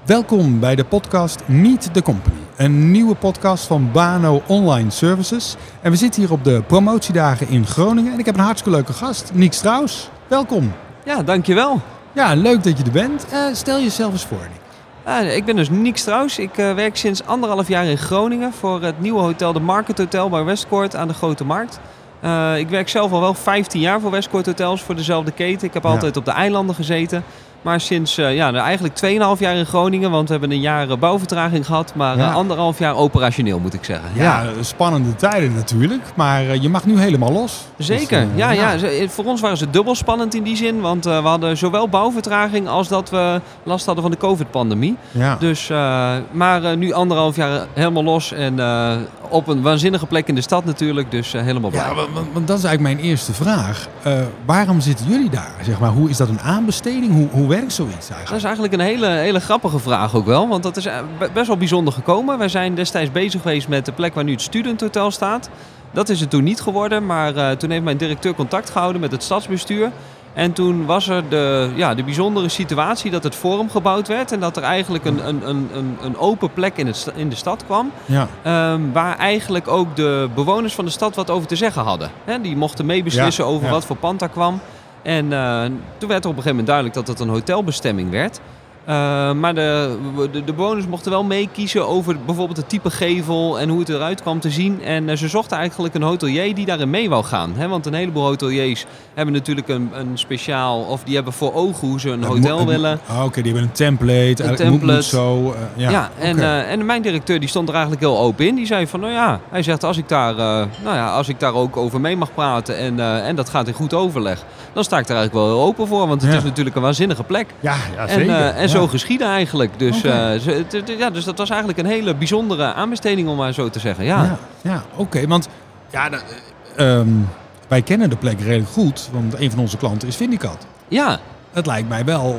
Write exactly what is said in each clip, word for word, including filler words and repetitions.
Welkom bij de podcast Meet the Company. Een nieuwe podcast van Bano Online Services. En we zitten hier op de promotiedagen in Groningen. En ik heb een hartstikke leuke gast, Niek Strauss. Welkom. Ja, dankjewel. Ja, leuk dat je er bent. Uh, stel jezelf eens voor, Niek. Uh, ik ben dus Niek Strauss. Ik uh, werk sinds anderhalf jaar in Groningen voor het nieuwe hotel The Market Hotel bij Westcourt aan de Grote Markt. Uh, ik werk zelf al wel vijftien jaar voor Westcourt Hotels, voor dezelfde keten. Ik heb altijd ja. op de eilanden gezeten. Maar sinds uh, ja, eigenlijk tweeënhalf jaar in Groningen, want we hebben een jaar uh, bouwvertraging gehad. Maar ja. uh, anderhalf jaar operationeel, moet ik zeggen. Ja, ja. Spannende tijden natuurlijk. Maar uh, je mag nu helemaal los. Zeker. Dus, uh, ja, ja. ja, voor ons waren ze dubbel spannend in die zin. Want uh, we hadden zowel bouwvertraging als dat we last hadden van de COVID-pandemie. Ja. Dus, uh, maar uh, nu anderhalf jaar helemaal los. En uh, op een waanzinnige plek in de stad natuurlijk. Dus uh, helemaal blij. Ja, want, want dat is eigenlijk mijn eerste vraag. Uh, waarom zitten jullie daar? Zeg maar, hoe is dat een aanbesteding? Hoe, hoe werkt zoiets eigenlijk? Dat is eigenlijk een hele, hele grappige vraag ook wel. Want dat is best wel bijzonder gekomen. Wij zijn destijds bezig geweest met de plek waar nu het studenthotel staat. Dat is het toen niet geworden. Maar uh, toen heeft mijn directeur contact gehouden met het stadsbestuur. En toen was er de, ja, de bijzondere situatie dat het forum gebouwd werd. En dat er eigenlijk een, een, een, een open plek in, het, in de stad kwam. Ja. Um, waar eigenlijk ook de bewoners van de stad wat over te zeggen hadden. He, die mochten meebeslissen ja, over ja. wat voor pand daar kwam. En uh, toen werd er op een gegeven moment duidelijk dat het een hotelbestemming werd. Uh, maar de, de, de bewoners mochten wel meekiezen over bijvoorbeeld het type gevel en hoe het eruit kwam te zien. En uh, ze zochten eigenlijk een hotelier die daarin mee wou gaan. Hè? Want een heleboel hoteliers hebben natuurlijk een, een speciaal, of die hebben voor ogen hoe ze een dat hotel moet, willen. Oh, Oké, okay, die hebben een template. Een template. Moet, moet zo, uh, ja, ja en, okay. uh, en mijn directeur die stond er eigenlijk heel open in. Die zei van, nou ja, hij zegt als ik daar, uh, nou ja, als ik daar ook over mee mag praten en, uh, en dat gaat in goed overleg, dan sta ik daar eigenlijk wel heel open voor. Want het ja. is natuurlijk een waanzinnige plek. Ja, ja zeker. En, uh, en ja. zo geschieden eigenlijk. Dus, okay. uh, t, t, ja, dus dat was eigenlijk een hele bijzondere aanbesteding, om maar zo te zeggen. Ja, ja, ja oké. Okay, want ja, da, um, wij kennen de plek redelijk goed. Want een van onze klanten is Vindicat. Ja. Het lijkt mij wel...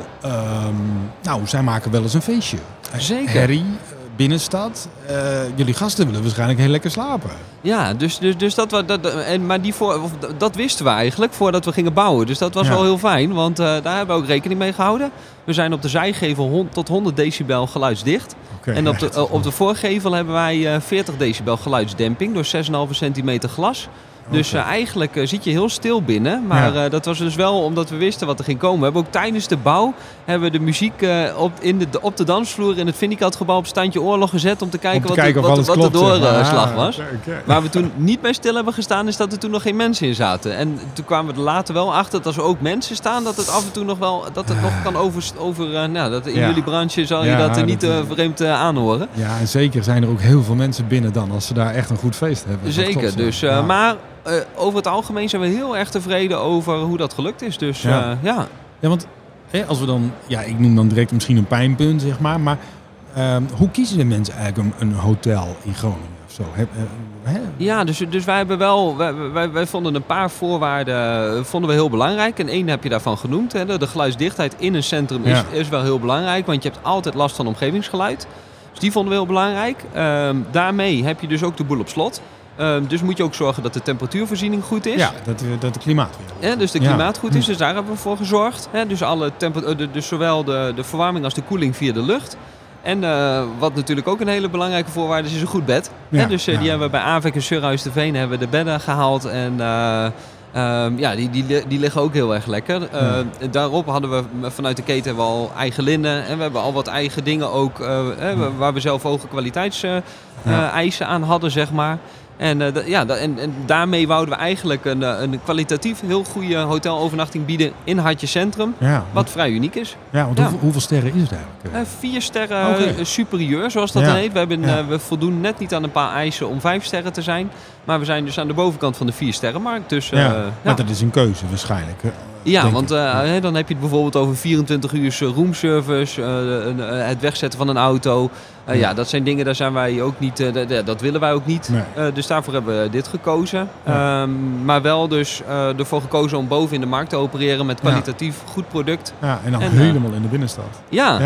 Um, nou, zij maken wel eens een feestje. Zeker. Herrie, binnenstad. Uh, jullie gasten willen waarschijnlijk heel lekker slapen. Ja, dus, dus, dus dat, dat, en, maar die voor, dat wisten we eigenlijk voordat we gingen bouwen. Dus dat was ja. wel heel fijn, want uh, daar hebben we ook rekening mee gehouden. We zijn op de zijgevel tot honderd decibel geluidsdicht. Okay, en op de, uh, op de voorgevel hebben wij uh, veertig decibel geluidsdemping door zes komma vijf centimeter glas. Dus uh, eigenlijk uh, zit je heel stil binnen. Maar ja. uh, dat was dus wel omdat we wisten wat er ging komen. We hebben ook tijdens de bouw hebben we de muziek uh, op, in de, op de dansvloer in het Vindicat gebouw op standje oorlog gezet. Om te kijken, om te wat, kijken de, wat, wat klopt, de doorslag uh, was. Okay, okay. Waar we toen niet bij stil hebben gestaan is dat er toen nog geen mensen in zaten. En toen kwamen we er later wel achter dat als er ook mensen staan, dat het af en toe nog wel dat het nog kan over... over uh, nou, dat in ja. jullie branche zal je ja, dat uh, niet uh, vreemd uh, aanhoren. Ja, en zeker zijn er ook heel veel mensen binnen dan als ze daar echt een goed feest hebben. Zeker, dus uh, ja. maar... Uh, over het algemeen zijn we heel erg tevreden over hoe dat gelukt is. Dus ja, uh, ja. ja want hè, als we dan, ja, ik noem dan direct misschien een pijnpunt, zeg maar. Maar uh, hoe kiezen de mensen eigenlijk een, een hotel in Groningen of zo? He, uh, hè? Ja, dus, dus wij hebben wel, wij, wij, wij vonden een paar voorwaarden vonden we heel belangrijk. En één heb je daarvan genoemd. Hè, de, de geluidsdichtheid in een centrum is, ja. is wel heel belangrijk, want je hebt altijd last van omgevingsgeluid. Dus die vonden we heel belangrijk. Uh, daarmee heb je dus ook de boel op slot. Um, dus moet je ook zorgen dat de temperatuurvoorziening goed is. Ja, dat, dat de klimaat weer. Ja, dus de klimaat ja. goed is, dus daar hebben we voor gezorgd. He, dus, alle temper- de, dus zowel de, de verwarming als de koeling via de lucht. En uh, wat natuurlijk ook een hele belangrijke voorwaarde is, is een goed bed. Ja, He, dus uh, ja. die hebben we bij Avek en Surhuis de Veen hebben de bedden gehaald. En uh, um, ja, die, die, die liggen ook heel erg lekker. Uh, ja. Daarop hadden we vanuit de keten hebben we al eigen linnen. En we hebben al wat eigen dingen ook, uh, ja. waar we zelf hoge kwaliteitseisen uh, ja. aan hadden, zeg maar. En, uh, d- ja, d- en, en daarmee wouden we eigenlijk een, een kwalitatief heel goede hotelovernachting bieden in Hartje Centrum. Ja, wat vrij uniek is. Ja, want ja. Hoeveel, hoeveel sterren is het eigenlijk? Uh, vier sterren okay. superieur, zoals dat ja. dan heet. We, hebben, ja. uh, we voldoen net niet aan een paar eisen om vijf sterren te zijn. Maar we zijn dus aan de bovenkant van de vier sterrenmarkt. Dus, uh, ja, ja. Maar dat is een keuze waarschijnlijk. Hè? Ja, want uh, ja. dan heb je het bijvoorbeeld over vierentwintig uur roomservice, uh, uh, het wegzetten van een auto. Uh, ja. ja, dat zijn dingen, daar zijn wij ook niet, uh, d- d- dat willen wij ook niet. Nee. Uh, dus daarvoor hebben we dit gekozen. Ja. Um, maar wel dus uh, ervoor gekozen om boven in de markt te opereren met kwalitatief ja. goed product. Ja, en dan en, helemaal uh, in de binnenstad. Ja. ja.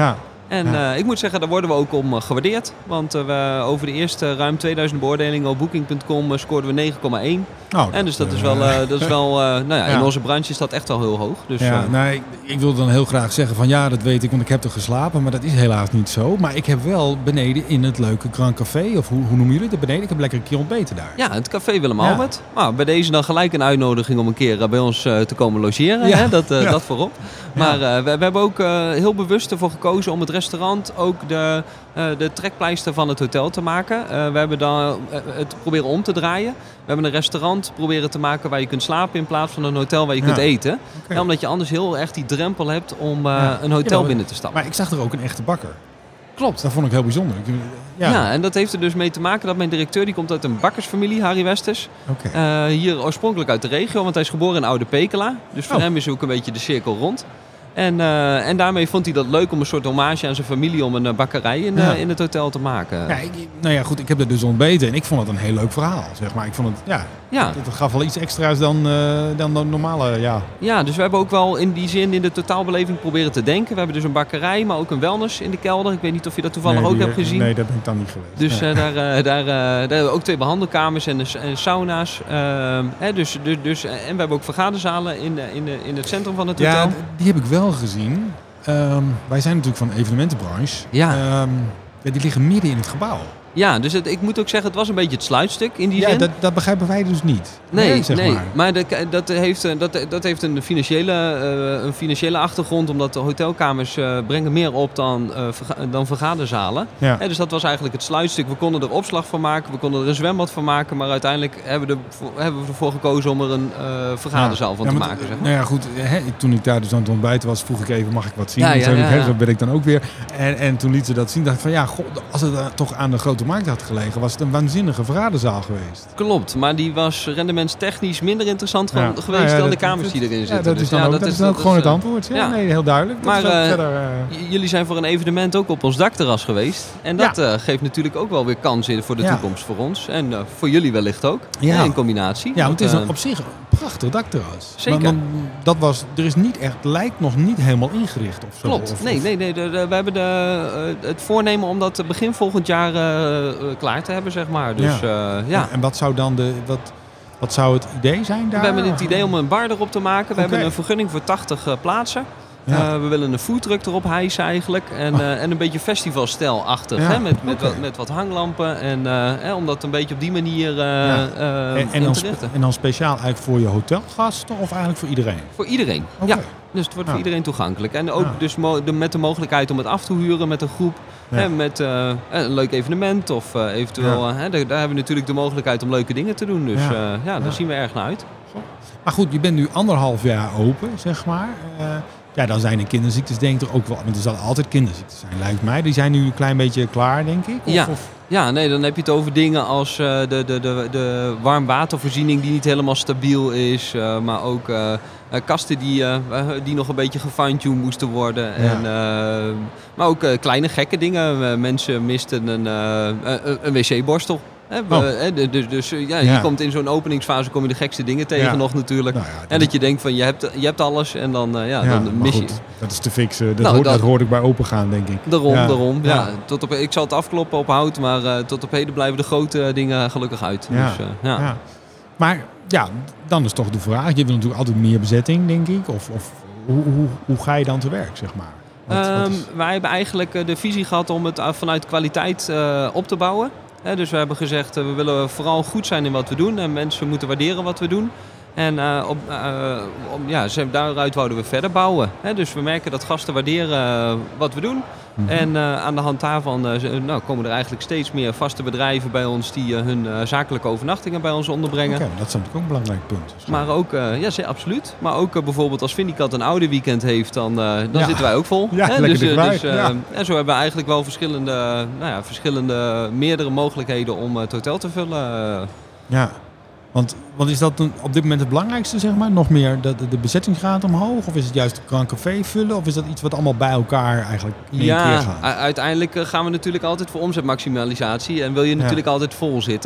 En Ja. uh, ik moet zeggen, daar worden we ook om uh, gewaardeerd. Want uh, we, over de eerste ruim tweeduizend beoordelingen op booking punt com uh, scoorden we negen komma één. Oh, en dus dat is wel, uh, dat is wel uh, nou ja, Ja. in onze branche is dat echt wel heel hoog. Dus, ja, uh, nou, ik, ik wilde dan heel graag zeggen van ja, dat weet ik, want ik heb er geslapen. Maar dat is helaas niet zo. Maar ik heb wel beneden in het leuke Grand Café, of hoe, hoe noemen jullie het beneden? Ik heb lekker een keer ontbeten daar. ja, het café Willem Ja. Albert. Nou, bij deze dan gelijk een uitnodiging om een keer uh, bij ons uh, te komen logeren. Ja. Hè? Dat, uh, Ja. dat voorop. Maar uh, we, we hebben ook uh, heel bewust ervoor gekozen om het restaurant ook de, uh, de trekpleister van het hotel te maken. Uh, we hebben dan uh, het proberen om te draaien. We hebben een restaurant proberen te maken waar je kunt slapen in plaats van een hotel waar je Ja. kunt eten. Okay. Ja, omdat je anders heel erg die drempel hebt om uh, Ja. een hotel Ja, binnen te stappen. Maar ik zag er ook een echte bakker. Klopt. Dat vond ik heel bijzonder. Ik, ja, Ja. en dat heeft er dus mee te maken dat mijn directeur, die komt uit een bakkersfamilie, Harry Westers. oké. Uh, hier oorspronkelijk uit de regio, want hij is geboren in Oude Pekela. Dus voor Oh. hem is ook een beetje de cirkel rond. En, uh, en daarmee vond hij dat leuk om een soort hommage aan zijn familie om een uh, bakkerij in, uh, Ja. in het hotel te maken. Ja, ik, nou ja, goed, ik heb er dus ontbeten en ik vond het een heel leuk verhaal, zeg maar. Ik vond het, ja, Ja, het, het gaf wel iets extra's dan, uh, dan de normale, ja. ja, dus we hebben ook wel in die zin in de totaalbeleving proberen te denken. We hebben dus een bakkerij, maar ook een wellness in de kelder. Ik weet niet of je dat toevallig Nee, ook die- hebt gezien. Nee, dat ben ik dan niet geweest. Dus Nee. uh, daar, uh, daar, uh, daar hebben we ook twee behandelkamers en, en sauna's. Uh, hè, dus, dus, dus, en we hebben ook vergaderzalen in, de, in, de, in het centrum van het hotel. Ja, d- die heb ik wel gezien. Ehm, wij zijn natuurlijk van de evenementenbranche. Ja. Ehm, ja, die liggen midden in het gebouw. Ja, dus het, ik moet ook zeggen, het was een beetje het sluitstuk in die Ja, zin. dat, dat begrijpen wij dus niet. Nee, zeg nee. maar. maar, de, dat, heeft, eh, dat, dat heeft een financiële, uh, een financiële achtergrond, omdat de hotelkamers uh, brengen meer op dan, uh, verga dan vergaderzalen. Ja. Hè, dus dat was eigenlijk het sluitstuk. We konden er opslag van maken, we konden er een zwembad van maken, maar uiteindelijk hebben we, ervoor, hebben we ervoor gekozen om er een uh, vergaderzaal van Ja, te want, maken. Zeg maar. Nou ja, goed. Hè, toen ik daar dus aan het ontbijten was, vroeg ik even, mag ik wat zien? Ja, En ja, toen zei ik, ja, hè, ja. zo ben ik dan ook weer. En, en toen liet ze dat zien, dacht ik van ja, god, als het uh, toch aan de Grote Markt had gelegen, was het een waanzinnige vergaderzaal geweest. Klopt, maar die was rendementstechnisch minder interessant Ja. van, geweest Nou ja, dan de dat- kamers dat- die erin Ja, zitten. dat Dus is dan, ja, ook, dat is dan ook dat gewoon is, het uh, antwoord. Ja, ja. nee, heel duidelijk. Dat Maar, is ook uh, verder, uh, J- Jullie zijn voor een evenement ook op ons dakterras geweest. En dat Ja. uh, geeft natuurlijk ook wel weer kansen voor de Ja. toekomst voor ons. En uh, voor jullie wellicht ook. Ja. Hè, in combinatie. ja, want het is Want, een, uh, op zich een prachtig dakterras. Zeker. Maar, want dat was, er is niet echt, lijkt nog niet helemaal ingericht of zo. Klopt. Of, Nee, of- nee, nee. De, de- we hebben de, uh, het voornemen om dat begin volgend jaar uh, uh, klaar te hebben, zeg maar. Dus ja. Uh, ja. En wat zou dan de, wat, wat zou het idee zijn daar? We hebben het idee om een bar erop te maken. We Oké. hebben een vergunning voor tachtig uh, plaatsen. Ja. Uh, we willen een foodtruck erop hijsen eigenlijk. En, Oh. uh, en een beetje festivalstijlachtig. Ja, Hè? Met, met, oké. wat, met wat hanglampen. En uh, hè, om dat een beetje op die manier uh, Ja. uh, en, en, in dan te spe- richten. en dan speciaal eigenlijk voor je hotelgasten of eigenlijk voor iedereen? Voor iedereen. Oké. Ja. Dus het wordt Ja. voor iedereen toegankelijk. En ook Ja. dus mo- de, met de mogelijkheid om het af te huren met een groep. Ja. Hè, met uh, een leuk evenement. Of uh, eventueel, Ja. uh, hè, daar, daar hebben we natuurlijk de mogelijkheid om leuke dingen te doen. Dus Ja. uh, ja, daar Ja. zien we erg naar uit. Maar goed, je bent nu anderhalf jaar open, zeg maar. Uh, ja, dan zijn de kinderziektes denk ik er ook wel. Want er zullen altijd kinderziektes zijn, lijkt mij. Die zijn nu een klein beetje klaar, denk ik. Of, Ja. Of, Ja, nee, dan heb je het over dingen als uh, de, de, de, de warmwatervoorziening die niet helemaal stabiel is. Uh, maar ook uh, uh, kasten die, uh, die nog een beetje gefine-tuned moesten worden. Ja. En, uh, maar ook uh, kleine gekke dingen. Uh, mensen misten een, uh, een, een wc-borstel. Hè, we- Oh. hè, de- dus dus uh, ja, Ja. je komt in zo'n openingsfase kom je de gekste dingen tegen Ja. nog natuurlijk. nou ja, En dat je denkt van je hebt, je hebt alles en dan, uh, ja, ja, dan maar mis je. goed, dat is te fixen. Dat, Nou, hoort, dat- dat hoort ik bij open gaan, denk ik. Daarom, Ja. daarom. Ja. Ja. Tot op, ik zal het afkloppen op hout, maar uh, tot op heden blijven de grote dingen gelukkig uit. Ja. Dus, uh, ja. Ja. Maar ja, dan is toch de vraag. Je wil natuurlijk altijd meer bezetting, denk ik. Of, of hoe, hoe, hoe ga je dan te werk, zeg maar? Wat- wat Ehm, is- wij hebben eigenlijk uh, de visie gehad om het uh, vanuit kwaliteit uh, op te bouwen. Hè, dus we hebben gezegd, uh, we willen vooral goed zijn in wat we doen. En mensen moeten waarderen wat we doen. En uh, op, uh, om, ja, ze- daaruit wouden we verder bouwen. Hè, dus we merken dat gasten waarderen uh, wat we doen. Mhm. En uh, aan de hand daarvan uh, ze- nou, komen er eigenlijk steeds meer vaste bedrijven bij ons die uh, hun uh, zakelijke overnachtingen bij ons onderbrengen. Oké, dat is natuurlijk ook een belangrijk punt. Maar ook, uh, ja, zeer, absoluut. Maar ook uh, bijvoorbeeld als Vindicat een oude weekend heeft, dan, uh, dan Ja. zitten wij ook vol. Ja, Hè? lekker dus, uh, dichtbij, dus, uh, ja. En zo hebben we eigenlijk wel verschillende, nou ja, verschillende meerdere mogelijkheden om uh, het hotel te vullen. Uh, Ja, want, want is dat een- op dit moment het belangrijkste, zeg maar? Nog meer de, de, de bezettingsgraad omhoog? Of is het juist het Grand Café vullen? Of is dat iets wat allemaal bij elkaar eigenlijk in één keer ja, gaat? u- uiteindelijk uh, gaan we natuurlijk altijd voor omzetmaximalisatie en wil je natuurlijk altijd vol zitten.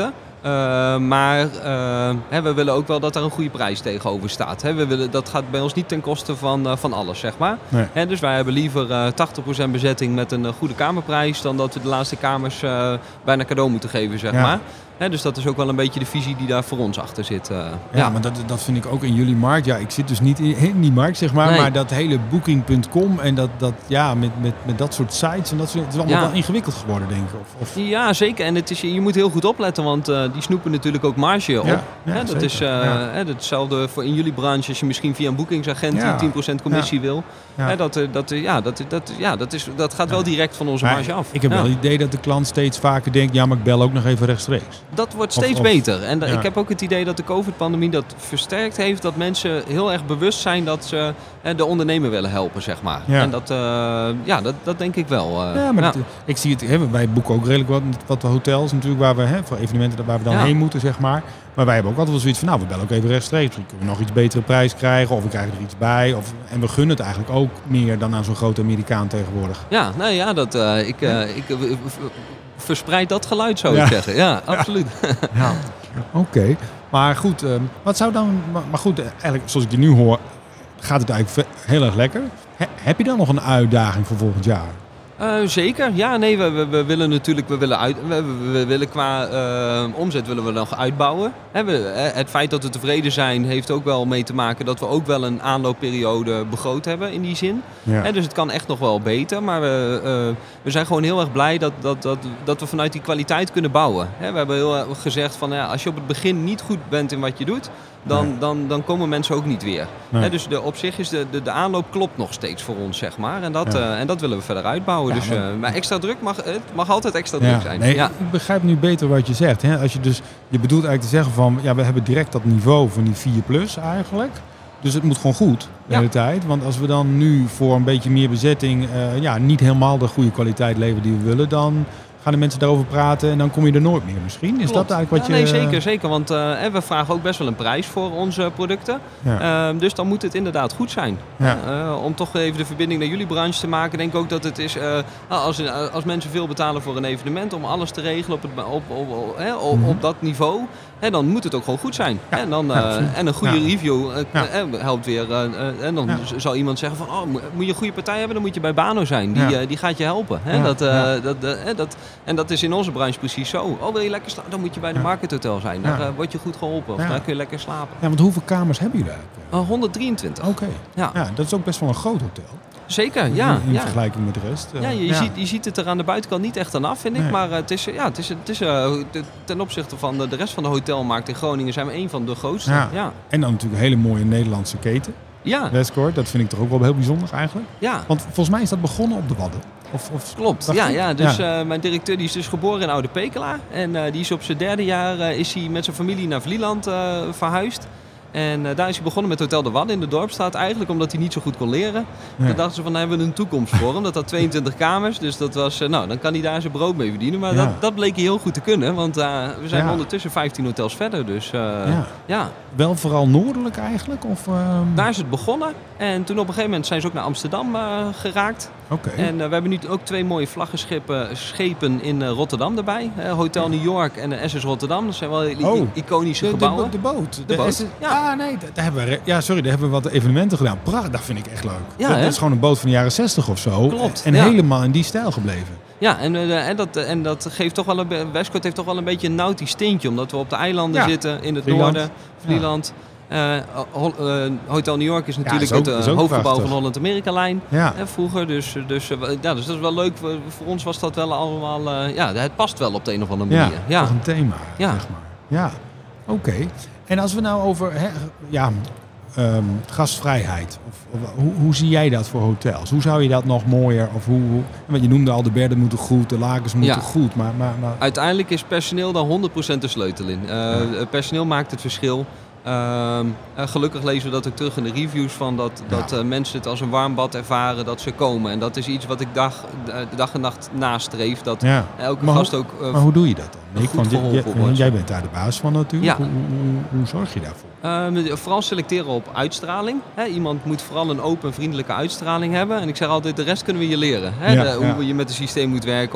Uh, maar uh, hè, we willen ook wel dat er een goede prijs tegenover staat. Hè. We willen, dat gaat bij ons niet ten koste van, uh, van alles, zeg maar. Nee. Hè, dus wij hebben liever uh, tachtig procent bezetting met een uh, goede kamerprijs dan dat we de laatste kamers uh, bijna cadeau moeten geven, zeg ja. maar. Hè, dus dat is ook wel een beetje de visie die daar voor ons achter zit. Uh, ja, ja, maar dat, dat vind ik ook in jullie markt. Ja, ik zit dus niet in, in die markt, zeg maar. Nee. Maar dat hele booking punt com en dat, dat ja, met, met, met dat soort sites en dat soort, het is allemaal Ja. wel ingewikkeld geworden, denk ik. Of, of... Ja, zeker. En het is, je moet heel goed opletten, want uh, die snoepen natuurlijk ook marge op. Ja, ja, hè, dat zeker. is uh, Ja. hè, hetzelfde voor in jullie branche. Als je misschien via een boekingsagent Ja. tien procent commissie Ja. wil. Ja. Hè, dat, dat, ja, dat, dat, ja, dat, is, dat gaat wel Ja. direct van onze Maar marge af. ik heb ja. wel het idee dat de klant steeds vaker denkt, ja, maar ik bel ook nog even rechtstreeks. Dat wordt Of- steeds of- beter. En da- ja. ik heb ook het idee dat de COVID-pandemie dat versterkt heeft. Dat mensen heel erg bewust zijn dat ze hè, de ondernemer willen helpen, zeg maar. Ja. En dat, uh, ja, dat, dat denk ik wel. Uh, Ja, maar ja. Dat, ik zie het, hè, wij boeken ook redelijk wat, wat hotels natuurlijk, waar we, hè, voor evenementen waar we dan Ja. heen moeten, zeg maar. Maar wij hebben ook altijd wel zoiets van, nou, we bellen ook even rechtstreeks. Misschien kunnen we nog iets betere prijs krijgen, of we krijgen er iets bij. Of, en we gunnen het eigenlijk ook meer dan aan zo'n grote Amerikaan tegenwoordig. Ja, nou ja, dat, uh, ik, uh, ik uh, verspreid dat geluid, zou Ja. ik zeggen. Ja, absoluut. Ja, oké. Okay. Maar goed, um, wat zou dan... Maar, maar goed, eigenlijk, zoals ik je nu hoor, gaat het eigenlijk heel erg lekker. He, heb je dan nog een uitdaging voor volgend jaar? Uh, zeker, ja, nee, we, we, we willen natuurlijk, we willen, uit, we, we, we willen qua uh, omzet willen we nog uitbouwen. He, we, het feit dat we tevreden zijn heeft ook wel mee te maken dat we ook wel een aanloopperiode begroot hebben in die zin. Ja. He, dus het kan echt nog wel beter, maar we, uh, we zijn gewoon heel erg blij dat, dat, dat, dat we vanuit die kwaliteit kunnen bouwen. He, we hebben heel erg gezegd van ja, als je op het begin niet goed bent in wat je doet, Dan, nee. dan, dan komen mensen ook niet weer. Nee. He, dus de, op zich is de, de, de aanloop klopt nog steeds voor ons, zeg maar. En dat, Ja. uh, en dat willen we verder uitbouwen. Ja, dus, maar, uh, maar extra druk mag, het mag altijd extra ja, druk zijn. Nee, ja. ik begrijp nu beter wat je zegt. Hè? Als je, dus, je bedoelt eigenlijk te zeggen van, ja, we hebben direct dat niveau van die vier plus eigenlijk. Dus het moet gewoon goed de Ja. hele tijd. Want als we dan nu voor een beetje meer bezetting uh, ja, niet helemaal de goede kwaliteit leveren die we willen, dan gaan de mensen daarover praten en dan kom je er nooit meer misschien. Is Klopt. dat eigenlijk wat ja, je... Nee, zeker. zeker want uh, we vragen ook best wel een prijs voor onze producten. Ja. Uh, dus dan moet het inderdaad goed zijn. Ja. Uh, om toch even de verbinding naar jullie branche te maken, denk ik ook dat het is... Uh, als, als mensen veel betalen voor een evenement om alles te regelen op, het, op, op, op, hè, op, Mm-hmm. op dat niveau, hè, dan moet het ook gewoon goed zijn. Ja. En, dan, uh, Ja, en een goede ja. review uh, Ja. uh, helpt weer. Uh, uh, en dan Ja. zal iemand zeggen van, oh, moet je een goede partij hebben, dan moet je bij Bano zijn. Die, Ja. uh, die gaat je helpen. Hè? Ja. Dat, uh, Ja. dat, uh, dat, en dat is in onze branche precies zo. Oh, wil je lekker slapen? Dan moet je bij de Ja. Market Hotel zijn. Daar Ja. uh, word je goed geholpen. Of Ja. daar kun je lekker slapen. Ja, want hoeveel kamers hebben jullie eigenlijk? Uh, honderddrieëntwintig. Oké. Ja. Ja, dat is ook best wel een groot hotel. Zeker, ja. In, in ja. vergelijking met de rest. Uh, Ja, je, je, Ziet, je ziet het er aan de buitenkant niet echt aan af, vind ik. Nee. Maar uh, het is, uh, ja, het is, het is uh, de- ten opzichte van de, de rest van de hotelmarkt in Groningen zijn we een van de grootste. Ja. Ja, En dan natuurlijk een hele mooie Nederlandse keten. ja, Westcourt, dat vind ik toch ook wel heel bijzonder eigenlijk. ja. Want volgens mij is dat begonnen op de Wadden. Of, of, Klopt, dacht ja, ik? ja. Dus uh, mijn directeur die is dus geboren in Oude Pekela. En uh, die is op zijn derde jaar uh, is hij met zijn familie naar Vlieland uh, verhuisd. En uh, daar is hij begonnen met Hotel de Wadden in de Dorpsstraat. Eigenlijk omdat hij niet zo goed kon leren. Ja. Toen dachten ze van, daar hebben we een toekomst voor hem. Dat had tweeëntwintig kamers. Dus dat was, uh, nou, dan kan hij daar zijn brood mee verdienen. Maar Ja. dat, dat bleek hij heel goed te kunnen. Want uh, we zijn Ja. ondertussen vijftien hotels verder. Dus uh, Ja. ja, Wel vooral noordelijk eigenlijk? Of, ehm, daar is het begonnen. En toen op een gegeven moment zijn ze ook naar Amsterdam uh, geraakt. Oké. En uh, we hebben nu ook twee mooie vlaggenschepen schepen in uh, Rotterdam erbij. Uh, Hotel New York en de S S Rotterdam. Dat zijn wel i- Oh. iconische De, de, gebouwen. de boot. De boot, is het- ja. Ah, nee, daar daar hebben we, re- ja, sorry, daar hebben we wat evenementen gedaan. Prachtig, dat vind ik echt leuk. Ja, dat, hè? dat is gewoon een boot van de jaren zestig of zo. Klopt, En ja. helemaal in die stijl gebleven. Ja, en, uh, en, dat, en dat geeft toch wel een be- Westcourt heeft toch wel een beetje een nautisch tintje. Omdat we op de eilanden Ja. zitten, in het Vlieland. noorden, Vlieland. Uh, Hol- uh, Hotel New York is natuurlijk is ook- het uh, is ook hoofdgebouw prachtig. van de Holland-Amerika-lijn. Ja. Hè, vroeger, dus, dus, uh, ja, dus dat is wel leuk. Voor, voor ons was dat wel allemaal... Uh, ja, het past wel op de een of andere Ja, manier. Ja, toch een thema, Ja. zeg maar. Ja, oké. En als we nou over hè, ja, ehm, gastvrijheid, of, of, hoe, hoe zie jij dat voor hotels? Hoe zou je dat nog mooier, of hoe, hoe want je noemde al, de bedden moeten goed, de lakens moeten Ja. goed, maar... maar, maar Uiteindelijk is personeel daar honderd procent de sleutel in. Uh, Personeel maakt het verschil. Uh, uh, gelukkig lezen we dat ook terug in de reviews van dat, Ja. dat uh, mensen het als een warm bad ervaren dat ze komen. En dat is iets wat ik dag, uh, dag en nacht nastreef. Dat ja. elke Maar gast ook... uh, Maar hoe doe je dat dan? Nick? goed Want je- geholpen je- wordt. jij bent daar de baas van natuurlijk. Ja. Hoe, hoe, hoe zorg je daarvoor? Uh, vooral selecteren op uitstraling. Hè, iemand moet vooral een open, vriendelijke uitstraling hebben. En ik zeg altijd, de rest kunnen we je leren. Hè? Ja, de, hoe ja. je met het systeem moet werken. Of,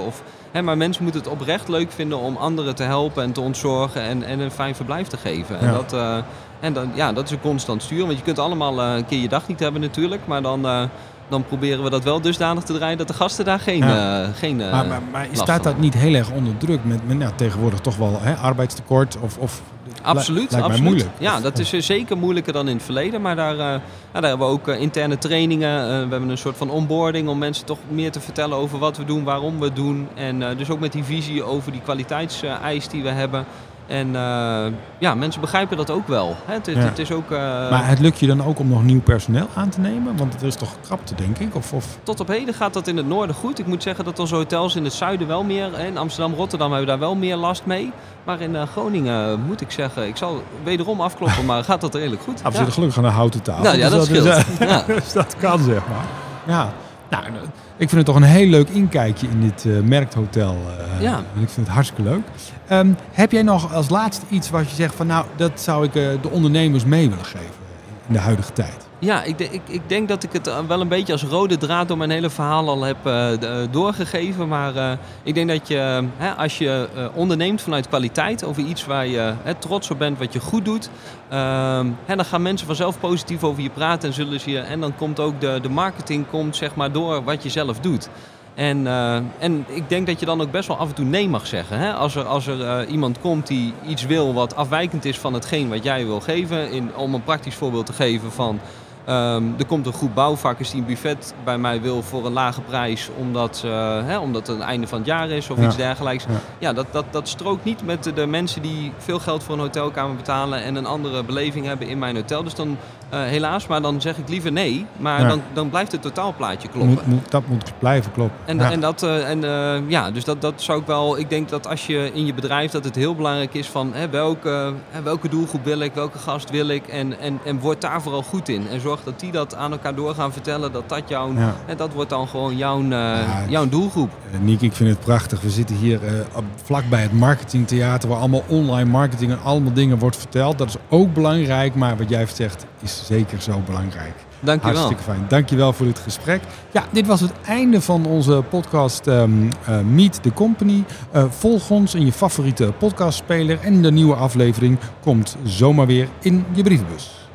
Hè, maar mensen moeten het oprecht leuk vinden om anderen te helpen en te ontzorgen en, en een fijn verblijf te geven. En, Ja. dat, uh, en dan, ja, dat is een constant sturen. Want je kunt allemaal uh, een keer je dag niet hebben natuurlijk. Maar dan, uh, dan proberen we dat wel dusdanig te draaien dat de gasten daar geen, Ja. uh, geen uh, Maar, maar, maar last staat van dat niet heel erg onder druk met, met nou, tegenwoordig toch wel hè, arbeidstekort? Of, of, Absoluut, lijkt mij absoluut. moeilijk. Ja, Of- dat is uh, zeker moeilijker dan in het verleden. Maar daar, uh, ja, daar hebben we ook uh, interne trainingen. Uh, we hebben een soort van onboarding om mensen toch meer te vertellen over wat we doen, waarom we het doen. En uh, dus ook met die visie over die kwaliteitseis die we hebben. En uh, ja, mensen begrijpen dat ook wel. Hè? Het, het, Ja. het is ook... Uh, Maar het lukt je dan ook om nog nieuw personeel aan te nemen? Want het is toch krapte, denk ik? Of, of... Tot op heden gaat dat in het noorden goed. Ik moet zeggen dat onze hotels in het zuiden wel meer... In Amsterdam, Rotterdam hebben we daar wel meer last mee. Maar in uh, Groningen moet ik zeggen... Ik zal wederom afkloppen, maar gaat dat redelijk goed. Ah, we zitten gelukkig aan een houten tafel. Nou ja, Dus dat scheelt. is, uh, Ja. dus dat kan, zeg maar. Ja. Nou, ik vind het toch een heel leuk inkijkje in dit uh, Merkthotel. Uh, Ja. En ik vind het hartstikke leuk. Um, heb jij nog als laatste iets wat je zegt van... nou, dat zou ik uh, de ondernemers mee willen geven in de huidige tijd? Ja, ik, de, ik, ik denk dat ik het wel een beetje als rode draad door mijn hele verhaal al heb uh, de, doorgegeven. Maar uh, ik denk dat je, hè, als je uh, onderneemt vanuit kwaliteit over iets waar je hè, trots op bent, wat je goed doet. Uh, hè, dan gaan mensen vanzelf positief over je praten en zullen ze je, en dan komt ook de, de marketing komt, zeg maar, door wat je zelf doet. En, uh, en ik denk dat je dan ook best wel af en toe nee mag zeggen. Hè? Als er, als er uh, iemand komt die iets wil wat afwijkend is van hetgeen wat jij wil geven. In, om een praktisch voorbeeld te geven van... Um, er komt een groep bouwvakkers die een buffet bij mij wil voor een lage prijs. Omdat, uh, hè, omdat het het einde van het jaar is of Ja. iets dergelijks. Ja. Ja, dat, dat, dat strookt niet met de, de mensen die veel geld voor een hotelkamer betalen. En een andere beleving hebben in mijn hotel. Dus dan uh, helaas, maar dan zeg ik liever nee. Maar Ja. dan, dan blijft het totaalplaatje kloppen. Moet, moet, dat moet blijven kloppen. En, Ja. en dat, uh, en, uh, ja, dus dat, dat zou ik wel... Ik denk dat als je in je bedrijf dat het heel belangrijk is van... Hè, welke, hè, welke doelgroep wil ik, welke gast wil ik... En, en, en word daar vooral goed in. En zorg dat die dat aan elkaar door gaan vertellen. Dat dat jouw... Ja. Hè, dat wordt dan gewoon jouw, uh, Ja, jouw doelgroep. Uh, Niek, ik vind het prachtig. We zitten hier uh, op, vlakbij het marketingtheater... waar allemaal online marketing en allemaal dingen wordt verteld. Dat is ook belangrijk, maar wat jij zegt is zeker zo belangrijk. Dank je wel. Hartstikke fijn. Dankjewel voor dit gesprek. Ja, dit was het einde van onze podcast um, uh, Meet the Company. Uh, volg ons in je favoriete podcastspeler en de nieuwe aflevering komt zomaar weer in je brievenbus.